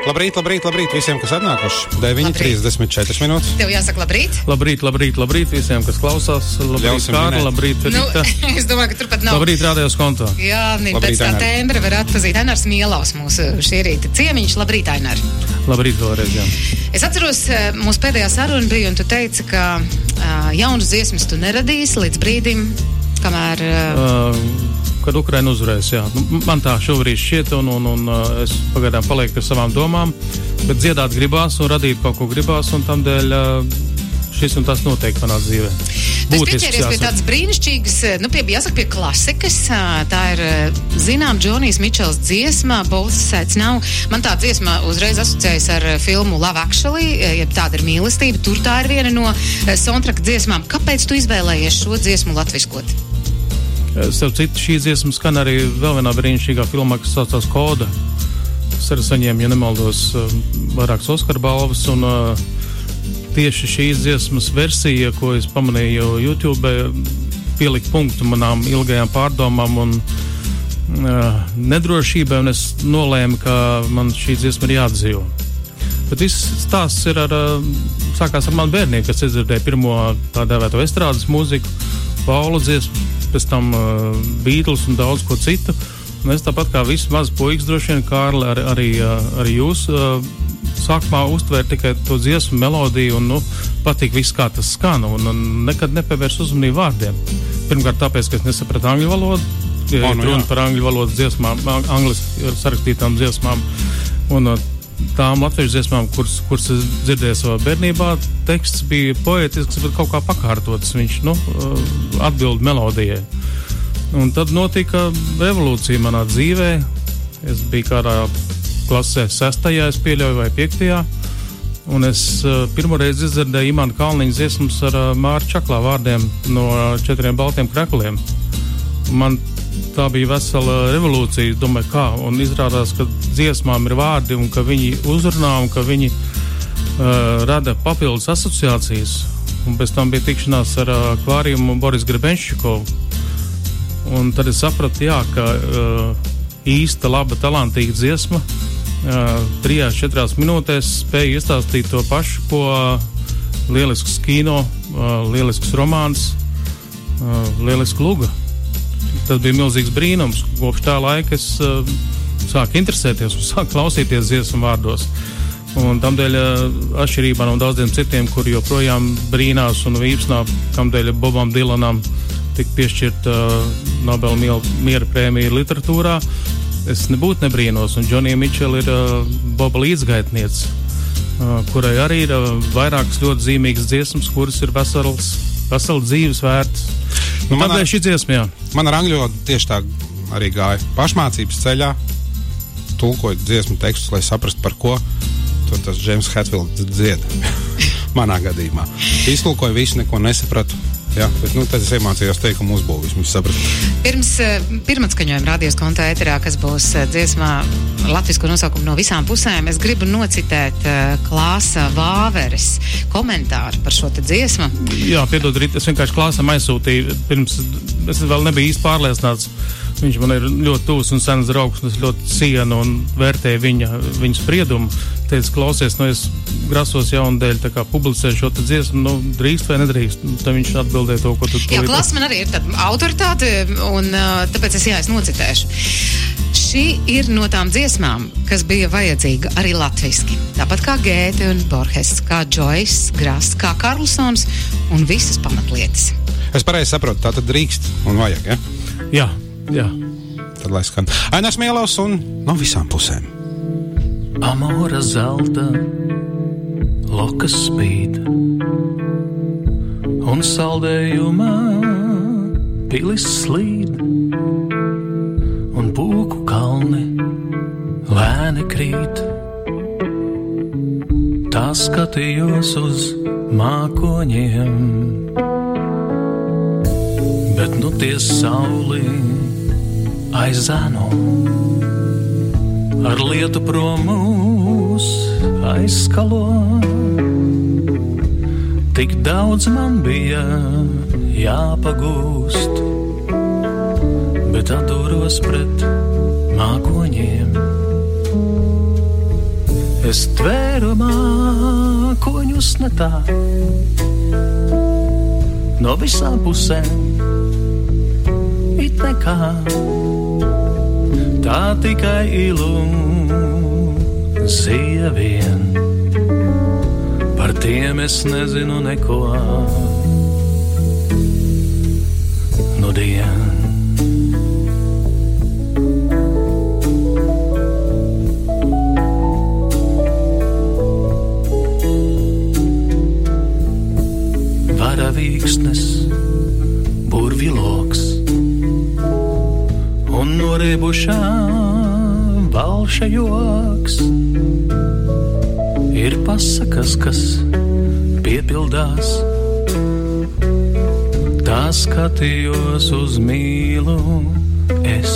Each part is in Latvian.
Labrīt visiem, kas atnākuši. 9:34 minūtes. Tev jāsaka labrīt. Labrīt visiem, kas klausās. Labrīt, Kārli, labrīt, Rita. Es domāju, ka turpat nav. Labrīt, rādījos konto. Jā, Labrīt, pēc tā Ainar. tembra var atpazīt. Ainars Mielaus mūsu šī rīta ciemiņš. Labrīt, Ainar. Labrīt vēlreiz, jā. Es atceros, mūsu pēdējā saruna bija, un tu teici, ka jaunas dziesmas tu neradīsi līdz brīdim, kamēr... Kad Ukraina uzvarēs, jā. Man tā šobrīd šķiet, un es pagaidām palieku pie savām domām, bet dziedāt gribās un radīt kaut ko gribās, un tamdēļ šis un tas noteikti manā dzīvē. Tu pieķēries pie tādas brīnišķīgas, jāsaka pie klasikas, tā ir, Džonijs Mičels dziesma, Balls Sets Now. Man tā dziesma uzreiz asociējas ar filmu Love Actually, ja tāda ir mīlestība, tur tā ir viena no soundtrack dziesmām. Kāpēc tu izvēlējies šo dziesmu latviskot? Starp citu, šī dziesma skan arī vēl vienā brīnišķīgā filmā, kas saucās Koda. Es arī saņēmu, ja nemaldos, vairākas Oskara balvas, un tieši šīs dziesmas versija, ko es pamanīju YouTube, pielika punktu manām ilgajām pārdomām un nedrošībai, un es nolēmu, ka man šī dziesma ir jāatdzīvo. Bet viss stāsts ir sākās ar manu bērnību, kas izdzirdēja pirmo tā dēvēto estrādes mūziku, Paula dziesmu, pēc tam Beatles un daudz ko citu. Un es tāpat kā visi maz puikas, droši vien, Kārli, arī jūs sākumā uztvērt tikai to dziesmu melodiju un, patīk viss, kā tas skan, un nekad nepievērs uzmanību vārdiem. Pirmkārt tāpēc, ka es nesapratu angļu valodu, runa par angļu valodas dziesmām, angliski sarakstītām dziesmām, un tām latviešu dziesmām, kuras es dzirdēju savā bērnībā, teksts bija poētisks, bet kaut kā pakārtots, viņš, atbild melodijai. Un tad notika revolūcija manā dzīvē. Es biju kādā klasē 6. es pieļauju, vai 5. Un es pirmoreiz izdzirdēju Imanta Kalniņa dziesmas ar Māra Čaklā vārdiem no 4 baltiem krekliem. Man tā bija vesela revolūcija, domāju, kā, un izrādās, ka dziesmām ir vārdi, un ka viņi uzrunā, un ka viņi rada papildus asociācijas. Un pēc tam bija tikšanās ar Kvāriju un Boris Grebenščikovu. Un tad es sapratu, ka īsta, laba, talantīga dziesma 3-4 minūtēs spēja iestāstīt to pašu, ko lielisks kino, lielisks romāns, lieliska luga. Tas bija milzīgs brīnums. Kopš tā laika es sāku interesēties un sāku klausīties dziesmu vārdos. Un tamdēļ atšķirībā no daudziem citiem, kuri joprojām brīnās un vīpsnā, kamdēļ Bobam Dylanam tika piešķirta Nobela miera prēmija literatūrā, es nebūtu nebrīnos. Un Džonija Mičela ir Boba līdzgaitniece, kurai arī ir vairākas ļoti zīmīgas dziesmas, kuras ir veseli dzīves vērts. Tādēļ šī dziesma, jā. Man ar angļu valodu tieši tā arī gāja. Pašmācības ceļā tulkoju dziesmu tekstus, lai saprastu, par ko tur tas James Hetfields dzied. Manā gadījumā. Iztulkoju visu, neko nesapratu. Jā, bet tad es iemācījos teikumu uzbūvi, vismaz sapratu. Pirms pirmatskaņojuma rādījos konta ēterā, kas būs dziesmā latvisku nosaukumu no visām pusēm, es gribu nocitēt Klāsa Vāveres komentāru par šo te dziesmu. Jā, piedod, Rita, es vienkārši Klāsam aizsūtīju, pirms es vēl nebiju īsti pārliecināts. Viņš man ir ļoti tūs un senas draugs, un es ļoti cienu un vērtēju viņa spriedumu. Teicu, klausies, es grasos jaunu dēļ tā kā publicēju šo te dziesmu, drīkst vai nedrīkst. Tad viņš atbildēja to, ko tu... Jā, Klāss man arī ir tāda autoritāte, un tāpēc es nocitēšu. Šī ir no tām dziesmām, kas bija vajadzīga arī latviski. Tāpat kā Gēte un Borges, kā Joyce, Grass, kā Karlsons un visas pamatlietas. Es pareizi saprotu, tā tad drīkst un vajag, ja? Jā. Tad lai skan. Ainars Mielaus un no visām pusēm. Amora zelta, lokas spīd, un saldējumā pilis slīd, un pūku kalni lēni krīt. Tā skatījos uz mākoņiem, bet tie sauli aizēno, ar lietu prom mūs aizskalo. Tik daudz man bija jāpagūst, bet atdūros pret mākoņiem. Es tvēru mākoņus ne tā, no visām pusēm, it nekā, tā tikai ilūzija vien, par tiem es nezinu neko, nudien. Varavīksnes, burviloks un noriebušā valša joks ir pasakas, kas piepildās. Tā skatījos uz mīlu es,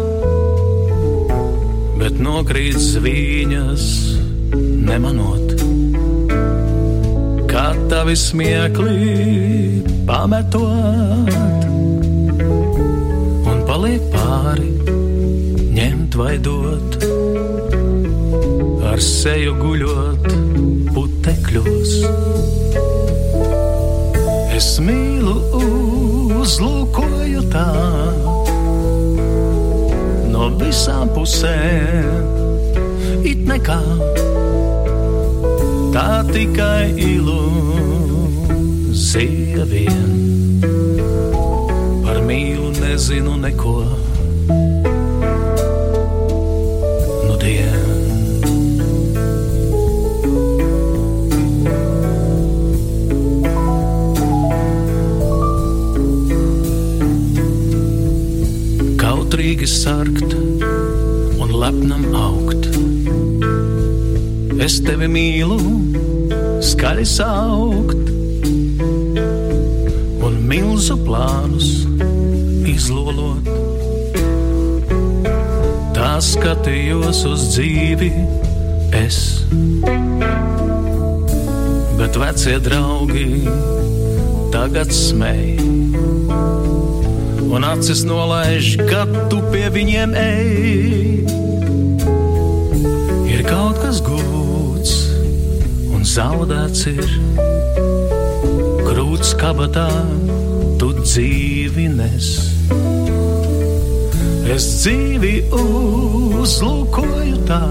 bet nokrīt zvīņas nemanot, kā tavi smiekli pametot, un paliek pāri ņemt vai dot, ar seju guļot putekļos. Es mīlu uzlūkoju tā, no visām pusēm, it nekā, tā tikai ilūzija vien, par mīlu nezinu neko, nudien. Kautrīgi sargt un lepnam augt, es tevi mīlu, skaļi saukt, un milzu plānus izlolot. Tā skatījos uz dzīvi es, bet vecie draugi tagad smej, un acis nolaiž, kad tu pie viņiem ej. Ir kaut kas gūts un zaudēts ir, krūts kabatā tu dzīvi nes. Es dzīvi uzlūkoju tā,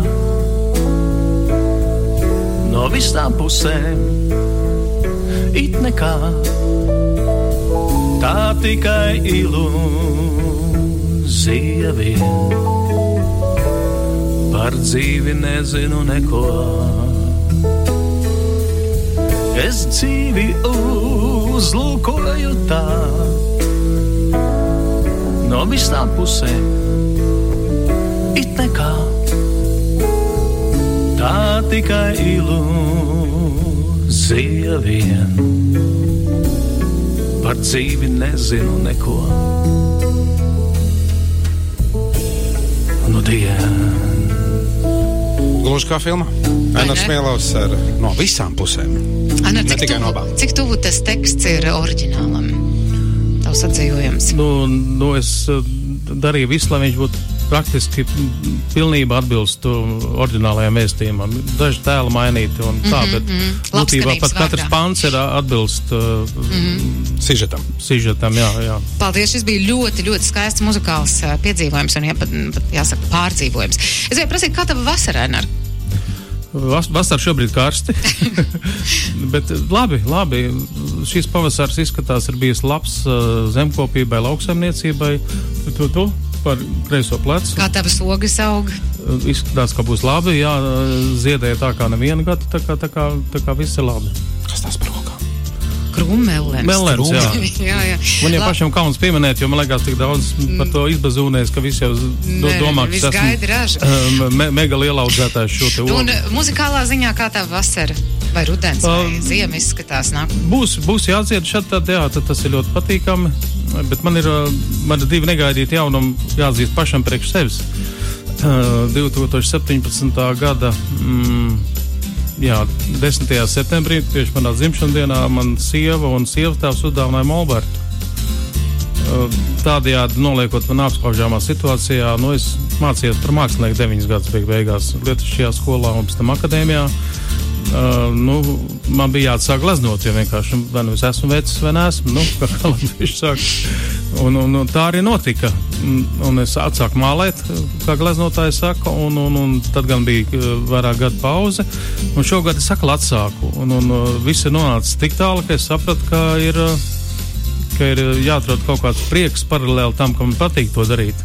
no visām pusēm, it nekā, tā tikai ilūzija vien, par dzīvi nezinu neko. Es dzīvi uzlūkoju tā, no visām pusēm, it nekā, tā tikai ilūzija vien, par dzīvi nezinu neko, nudien. Gluži kā filmā. Ainars Mielovs ar no visām pusēm. Anar, cik tuvu tas teksts ir oriģinālam? Tavs atzījojums. Es darīju visu, lai viņš būtu praktiski pilnībā atbilstu oriģinālajām vēstījumam. Daži tēli mainīti un tā, bet būtībā pat katrs pants ir atbilst sižetam, jā. Paldies, šis bija ļoti, ļoti skaists muzikāls piedzīvojums un pat jāsaka pārdzīvojums. Es gribēju prasīt, kā tava vasara, Anar? Vasara šobrīd karsti, bet labi. Šīs pavasars izskatās ir bijis labs zemkopībai, lauksaimniecībai. Tu par kreiso plecu. Kā tavas ogas aug? Izskatās, ka būs labi, jā, ziedēja tā kā nevienu gadu, tā kā viss ir labi. Kas tās par okām? Krūmmelens. Melens, jā. jā. Man jau pašam kauns pieminēt, jo man liekas tik daudz par to izbazūnēs, ka visi jau domā, ka es esmu mega lielaudzētājs šo te ogu. Un muzikālā ziņā kā tā vasara? Vai rudens, vai ziema izskatās nāk? Būs jādzied šad, tad tas ir ļoti patīkami, bet man ir divi negaidīti jaunumi jāatzīst pašam priekš sevis. 2017. gada 10. septembrī, tieši manā dzimšandienā, man sieva un sievtēvs uzdāvināja molbertu. Tādējādi noliekot man apskaužāmā situācijā, es mācījos par mākslinieku 9 gadus beigās Lietuviskajā skolā un pēc tam akadēmijā. Man bija jāatsāk gleznot, jo vienkārši vai nu es esmu vecis vai neesmu, kā latvieši saka. Un tā arī notika. Un es atsāku mālēt, kā gleznotājs saka, un tad gan bija vairāk gadu pauze. Un šogad es atkal atsāku. Un viss ir nonācis tik tālu, ka es sapratu, ka ir jāatrod kaut kāds prieks paralēli tam, ka man patīk to darīt.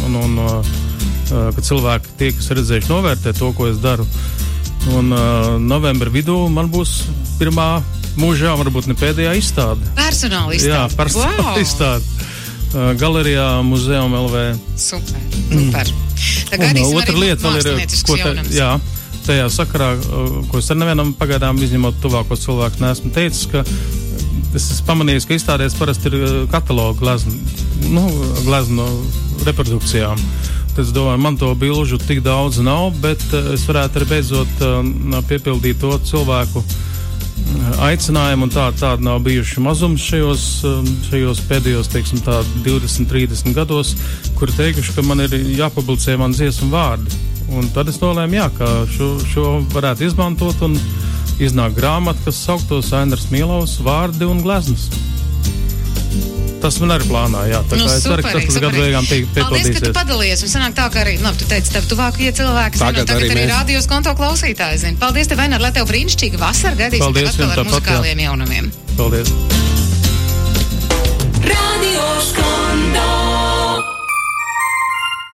Ka cilvēki tie, kas ir redzējuši, novērtē to, ko es daru. Un novembra vidū man būs pirmā mūžā, varbūt ne pēdējā izstāde. Personāla izstāde? Jā, personāla izstāde. Galerijā Muzeum LV. Super. Tā gaidīsim arī mākslinieciskus jaunums. Jā, tajā sakarā, ko es ar nevienam pagaidām izņemot tuvākos cilvēkus neesmu teicis, ka es esmu pamanījis, ka izstādēs parasti ir katalogu gleznu reprodukcijām. Es domāju, man to bilžu tik daudz nav, bet es varētu arī beidzot piepildīt to cilvēku aicinājumu, un tāda nav bijuši mazums šajos pēdējos, 20-30 gados, kuri teikuši, ka man ir jāpublicē man dziesmu vārdi. Un tad es nolēmu, ka šo varētu izmantot un iznāk grāmata, kas sauktos Ainars Mielovs vārdi un gleznas. Tas man arī plānā, jā. Tā kā es ceru, ka tas gadu beigām piepildīsies. Paldies, ka tu padalies. Un sanāk tā, ka arī, tu teici, tev tuvākie cilvēki zina, un tagad arī rādios konto klausītāji zina. Paldies tev, Ainar, lai tev brīnišķīga vasara, gaidīsim tev atkal ar muzikāliem jaunumiem. Paldies. Radio Skondo.